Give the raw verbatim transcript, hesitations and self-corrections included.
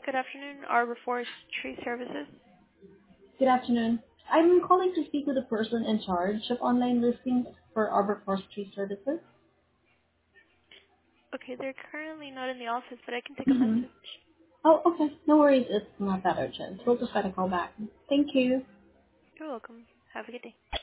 Good afternoon, Arbor Forest Tree Services. Good afternoon. I'm calling to speak with the person in charge of online listings for Arbor Forestry Services. Okay, they're currently not in the office, but I can take a Mm-hmm. message. Oh, okay. No worries. It's not that urgent. We'll just try to call back. Thank you. You're welcome. Have a good day.